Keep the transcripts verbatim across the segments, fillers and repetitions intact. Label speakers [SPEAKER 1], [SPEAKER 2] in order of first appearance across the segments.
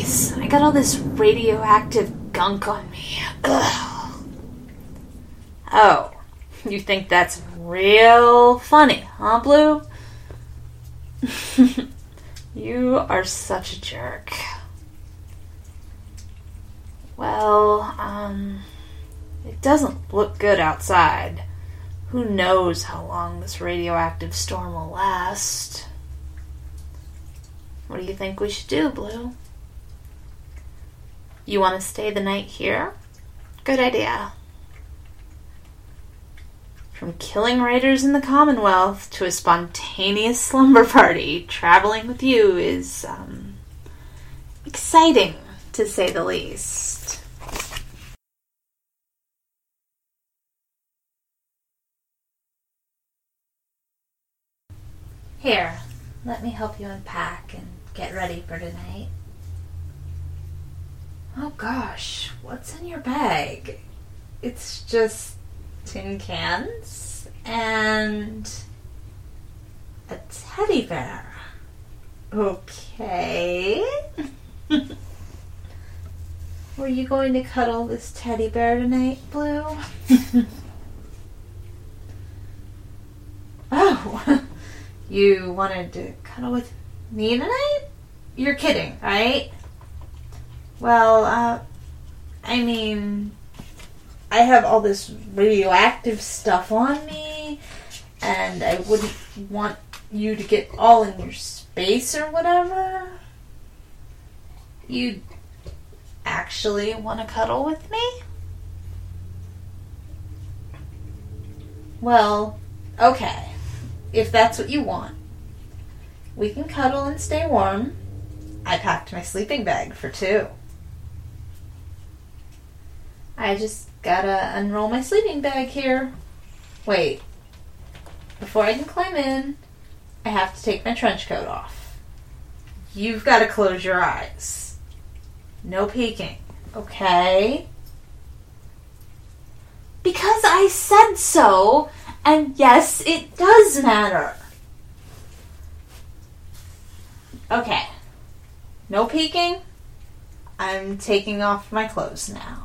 [SPEAKER 1] Jeez, I got all this radioactive gunk on me. Ugh. Oh, you think that's real funny, huh, Blue? You are such a jerk. Well, um, it doesn't look good outside. Who knows how long this radioactive storm will last? What do you think we should do, Blue? You want to stay the night here? Good idea. From killing raiders in the Commonwealth to a spontaneous slumber party, traveling with you is, um, exciting, to say the least. Here, let me help you unpack and get ready for tonight. Oh gosh, what's in your bag? It's just tin cans and a teddy bear. Okay. Were you going to cuddle this teddy bear tonight, Blue? Oh, you wanted to cuddle with me tonight? You're kidding, right? Well, uh, I mean, I have all this radioactive stuff on me, and I wouldn't want you to get all in your space or whatever. You actually want to cuddle with me? Well, okay, if that's what you want. We can cuddle and stay warm. I packed my sleeping bag for two. I just gotta unroll my sleeping bag here. Wait. Before I can climb in, I have to take my trench coat off. You've got to close your eyes. No peeking, okay? Because I said so, and yes, it does matter. Okay. No peeking. I'm taking off my clothes now.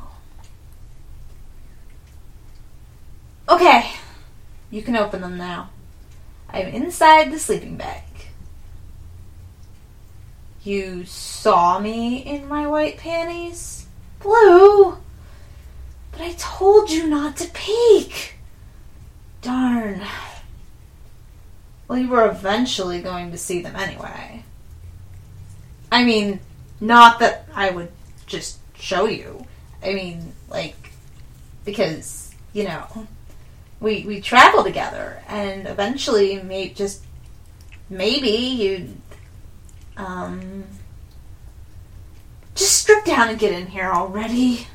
[SPEAKER 1] Okay, you can open them now. I'm inside the sleeping bag. You saw me in my white panties? Blue! But I told you not to peek! Darn. Well, you were eventually going to see them anyway. I mean, not that I would just show you. I mean, like, because, you know... We we travel together, and eventually, may, just maybe you'd um just strip down and get in here already.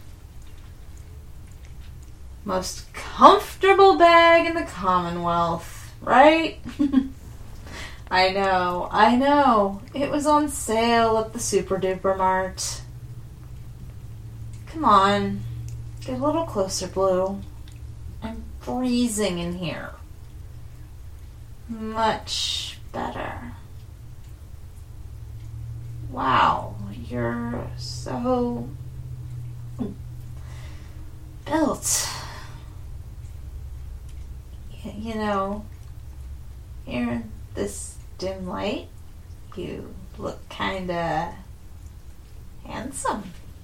[SPEAKER 1] Most comfortable bag in the Commonwealth, right? I know, I know. It was on sale at the Super Duper Mart. Come on, get a little closer, Blue. I'm freezing in here. Much better. Wow, you're so built. Y- you know, here in this dim light, you look kinda handsome.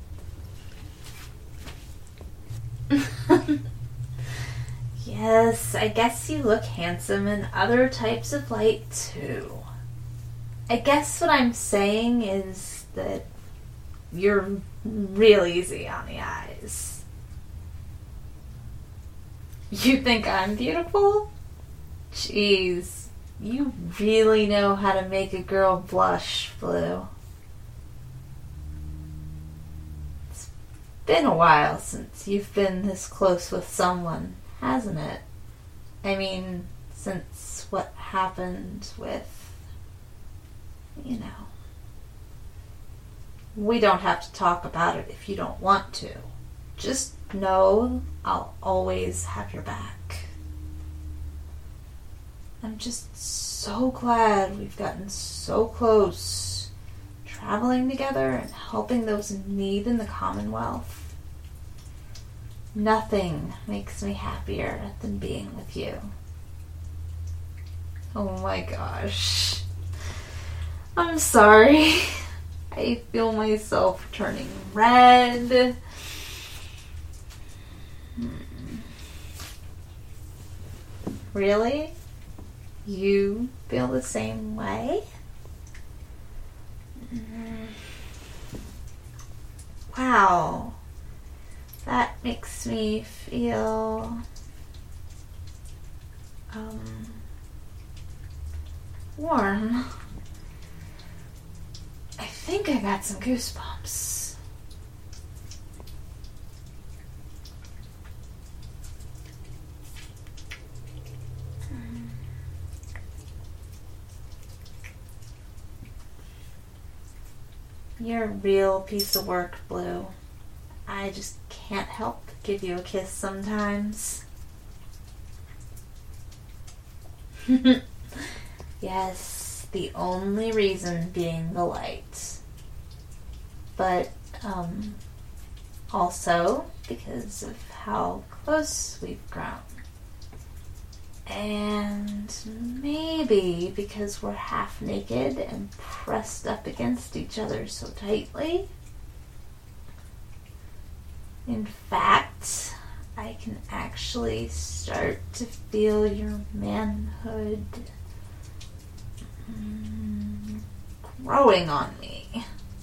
[SPEAKER 1] Yes, I guess you look handsome in other types of light, too. I guess what I'm saying is that you're real easy on the eyes. You think I'm beautiful? Jeez, you really know how to make a girl blush, Blue. It's been a while since you've been this close with someone, hasn't it? I mean, since what happened with, you know. We don't have to talk about it if you don't want to. Just know I'll always have your back. I'm just so glad we've gotten so close, traveling together and helping those in need in the Commonwealth. Nothing makes me happier than being with you. Oh my gosh. I'm sorry. I feel myself turning red. Hmm. Really? You feel the same way? Mm. Wow. That makes me feel um warm. I think I got some goosebumps. You're a real piece of work, Blue. I just can't help but give you a kiss sometimes. Yes, the only reason being the light. But, um, also because of how close we've grown. And maybe because we're half naked and pressed up against each other so tightly. In fact, I can actually start to feel your manhood mm, growing on me.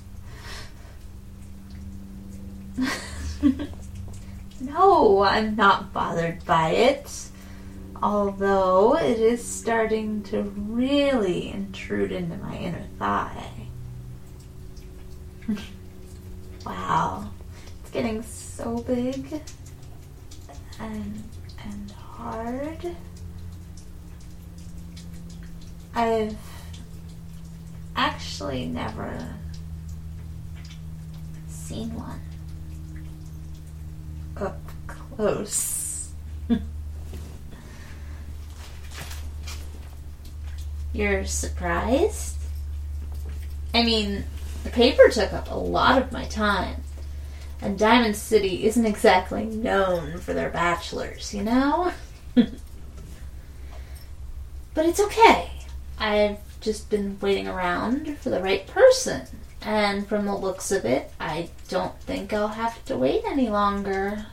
[SPEAKER 1] No, I'm not bothered by it. Although it is starting to really intrude into my inner thigh. Wow. It's getting so big and and hard. I've actually never seen one up close. You're surprised? I mean, the paper took up a lot of my time. And Diamond City isn't exactly known for their bachelors, you know? But it's okay. I've just been waiting around for the right person. And from the looks of it, I don't think I'll have to wait any longer.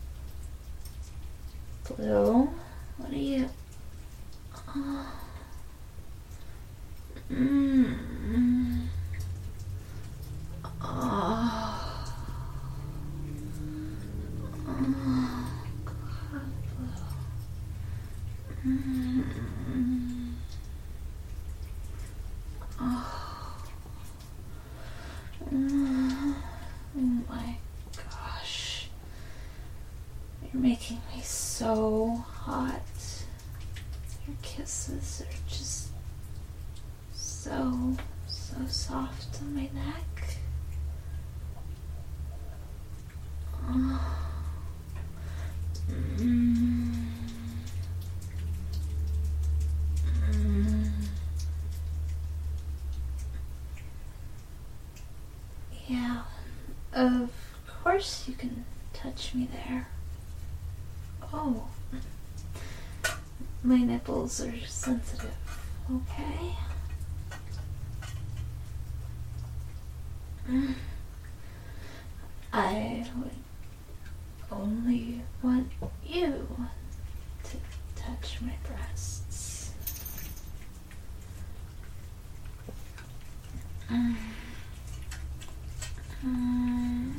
[SPEAKER 1] Blue, what are you... Oh. Mm. Oh. Oh, God. Mm. Oh. Mm. Oh my gosh. You're making me so hot. Your kisses are just so, so soft on my neck. Oh. Mm. Mm. Yeah, of course you can touch me there. Oh, my nipples are sensitive, okay? I would only want you to touch my breasts. Mm. Mm.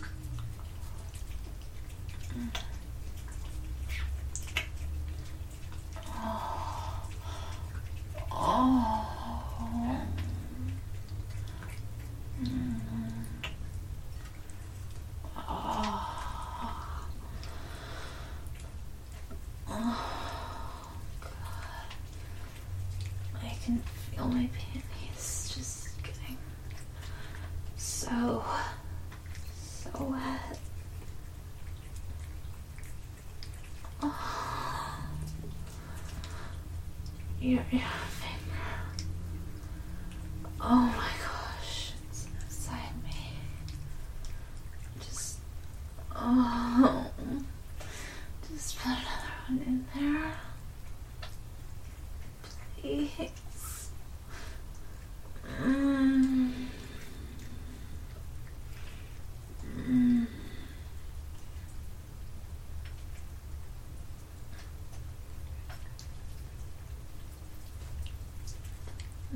[SPEAKER 1] Oh. Oh. Mm. Feel my panties just getting so, so wet. Oh. Your, your finger. Oh my gosh, it's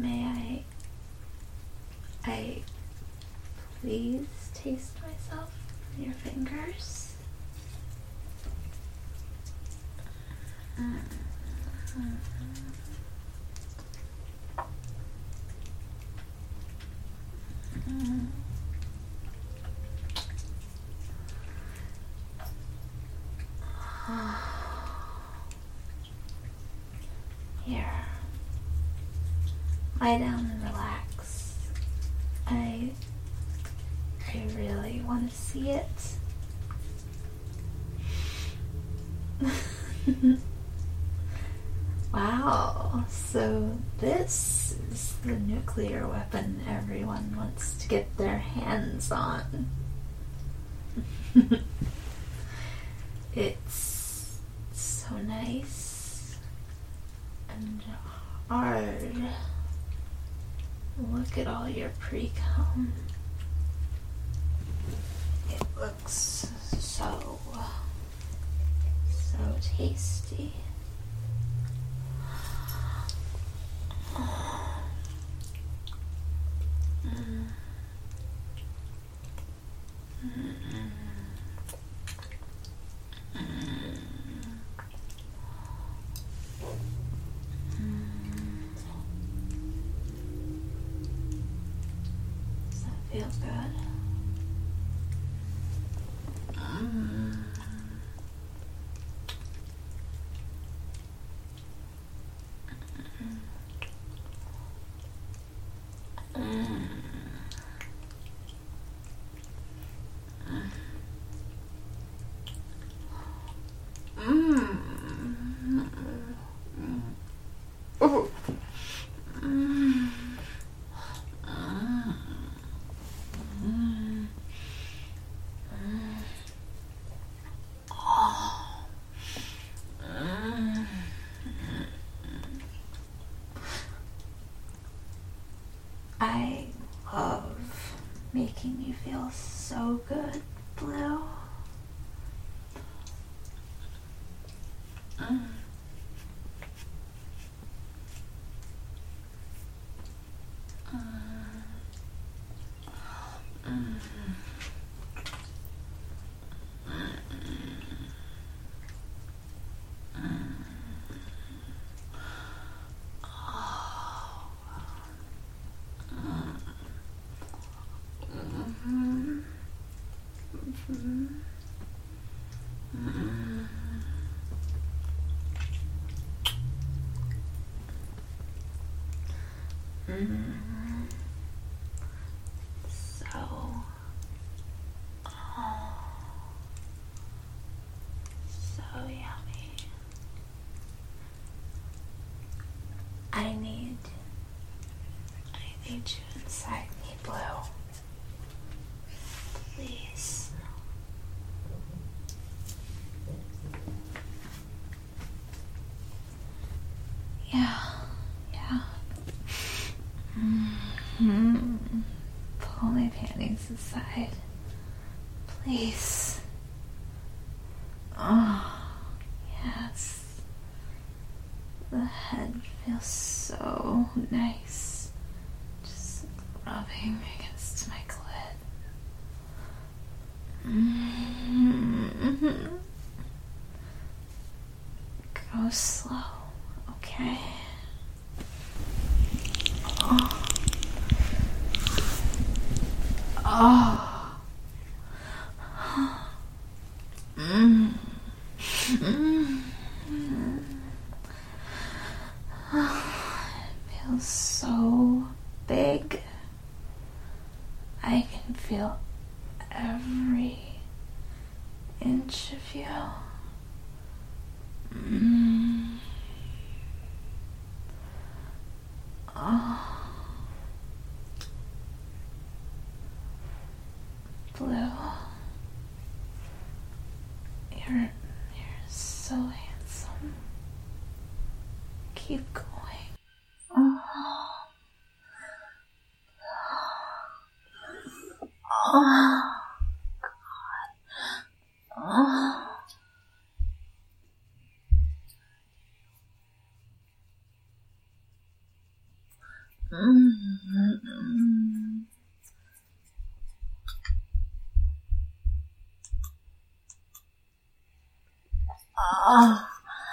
[SPEAKER 1] May I, I please taste myself in your fingers? Mm-hmm. Mm-hmm. Here. Lie down and relax. I I really want to see it. Wow, so this is the nuclear weapon everyone wants to get their hands on. It's so nice and hard. Look at all your pre-cum. It looks so, so tasty. Mm. Mm. Does that feel good? Mm. Mm. Mm. Oh. Mm. Mm. Mm. Oh. Mm. I love making you feel so good, Blue. Mm. Mm. So, oh, so yummy. I need, I need you inside me, Blue. Please. Yeah, yeah. Mm-hmm. Pull my panties aside, please. Oh, yes. The head feels so nice. Just rubbing against my clit. Mm-hmm. Go slow, okay? Oh. Oh. Mm. Mm. It feels so big. I can feel every inch of you. Mm. Oh. Blue. You're, you're so handsome. Keep going. Oh. Oh. God. Oh. Oh.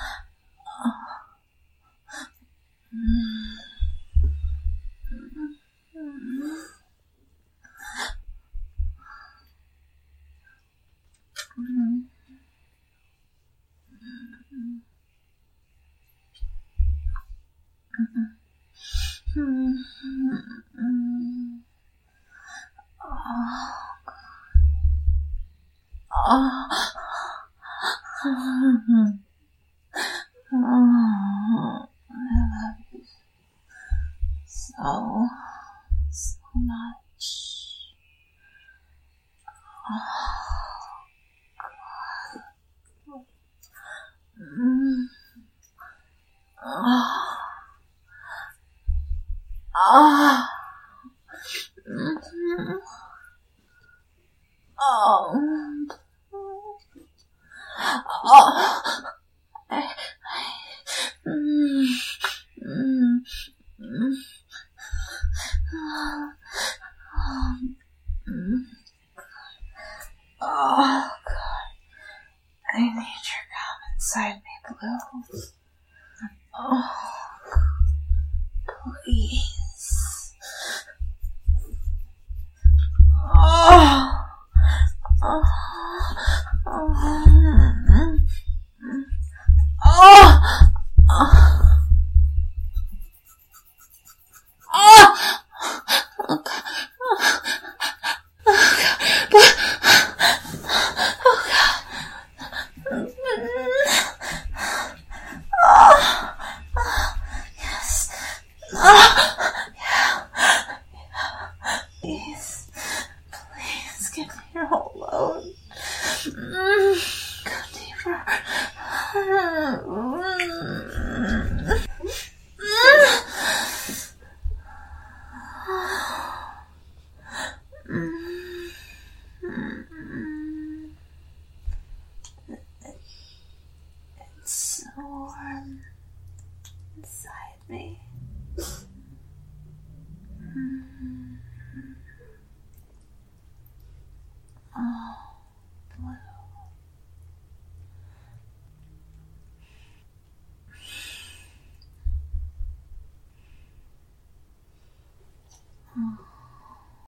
[SPEAKER 1] So, so much. Oh, God. Mm. Oh. Oh. Mm-hmm. Oh. Oh. I, I, mm, mm, mm. Oh, mm. Oh, God. I need your gum inside me, Blue. Oh, please. Oh. Oh. Oh. Oh. Oh. Oh. Oh, God. Oh. Oh, God. Oh, God. Oh. Yes. Oh. Yeah. Please. Please give me your whole load. Mm. Go deeper. It's so warm inside me.